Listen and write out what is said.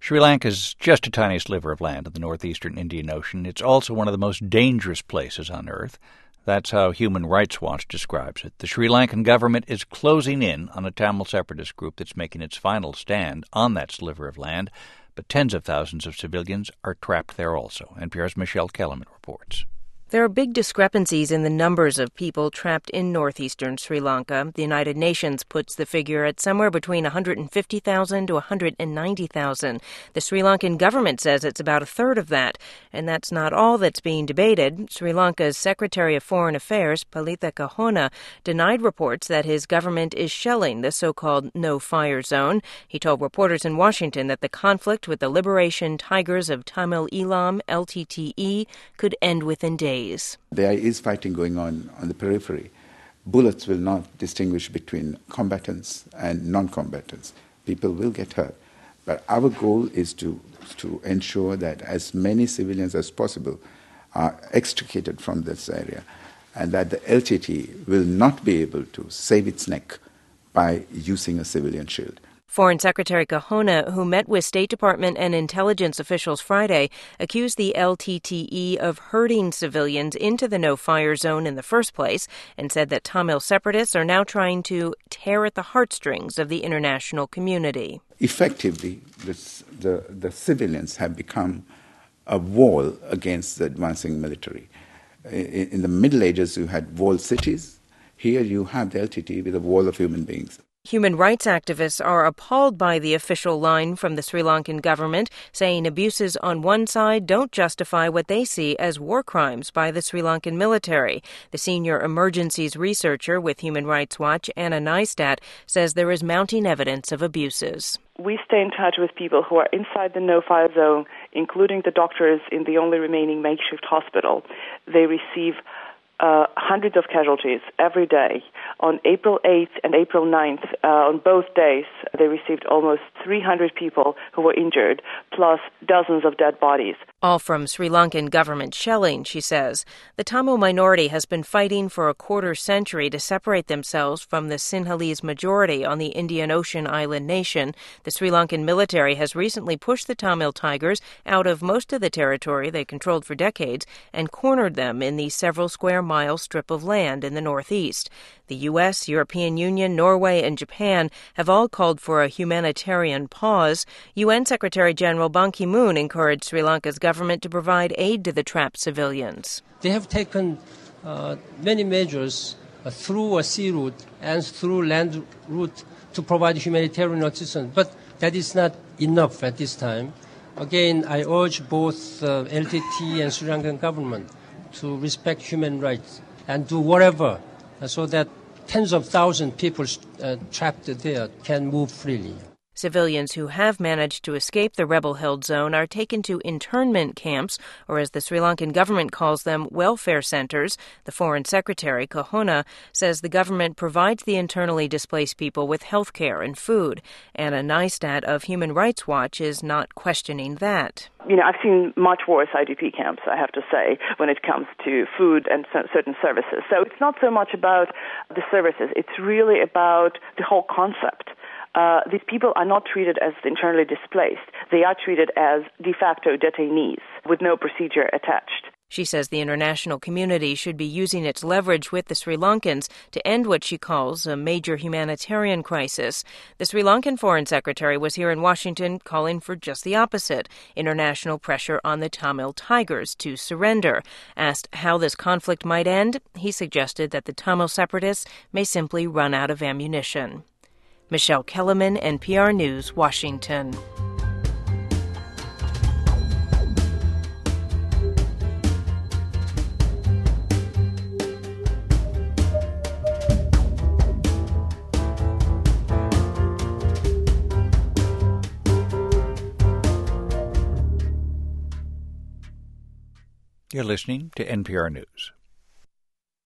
Sri Lanka is just a tiny sliver of land in the northeastern Indian Ocean. It's also one of the most dangerous places on Earth. That's how Human Rights Watch describes it. The Sri Lankan government is closing in on a Tamil separatist group that's making its final stand on that sliver of land, but tens of thousands of civilians are trapped there also. NPR's Michelle Kellerman reports. There are big discrepancies in the numbers of people trapped in northeastern Sri Lanka. The United Nations puts the figure at somewhere between 150,000 to 190,000. The Sri Lankan government says it's about a third of that, and that's not all that's being debated. Sri Lanka's Secretary of Foreign Affairs, Palitha Kahona, denied reports that his government is shelling the so-called no-fire zone. He told reporters in Washington that the conflict with the Liberation Tigers of Tamil Eelam, LTTE, could end within days. There is fighting going on the periphery. Bullets will not distinguish between combatants and non-combatants. People will get hurt. But our goal is to ensure that as many civilians as possible are extricated from this area and that the LTT will not be able to save its neck by using a civilian shield. Foreign Secretary Kahona, who met with State Department and intelligence officials Friday, accused the LTTE of herding civilians into the no-fire zone in the first place and said that Tamil separatists are now trying to tear at the heartstrings of the international community. Effectively, the civilians have become a wall against the advancing military. In the Middle Ages, you had walled cities. Here you have the LTT with a wall of human beings. Human rights activists are appalled by the official line from the Sri Lankan government, saying abuses on one side don't justify what they see as war crimes by the Sri Lankan military. The senior emergencies researcher with Human Rights Watch, Anna Neistat, says there is mounting evidence of abuses. We stay in touch with people who are inside the no-fire zone, including the doctors in the only remaining makeshift hospital. They receive hundreds of casualties every day. On April 8th and April 9th, on both days, they received almost 300 people who were injured, plus dozens of dead bodies. All from Sri Lankan government shelling, she says. The Tamil minority has been fighting for a quarter century to separate themselves from the Sinhalese majority on the Indian Ocean island nation. The Sri Lankan military has recently pushed the Tamil Tigers out of most of the territory they controlled for decades and cornered them in the several square-mile strip of land in the northeast. The U.S., European Union, Norway, and Japan have all called for a humanitarian pause. UN Secretary General Ban Ki-moon encouraged Sri Lanka's government to provide aid to the trapped civilians. They have taken many measures through a sea route and through land route to provide humanitarian assistance, but that is not enough at this time. Again, I urge both LTT and Sri Lankan government to respect human rights and do whatever so that tens of thousands of people trapped there can move freely. Civilians who have managed to escape the rebel-held zone are taken to internment camps, or as the Sri Lankan government calls them, welfare centers. The Foreign Secretary, Kahona, says the government provides the internally displaced people with health care and food. Anna Neistat of Human Rights Watch is not questioning that. I've seen much worse IDP camps, I have to say, when it comes to food and certain services. So it's not so much about the services. It's really about the whole concept. These people are not treated as internally displaced. They are treated as de facto detainees with no procedure attached. She says the international community should be using its leverage with the Sri Lankans to end what she calls a major humanitarian crisis. The Sri Lankan Foreign Secretary was here in Washington calling for just the opposite, international pressure on the Tamil Tigers to surrender. Asked how this conflict might end, he suggested that the Tamil separatists may simply run out of ammunition. Michelle Kellerman, NPR News, Washington. You're listening to NPR News.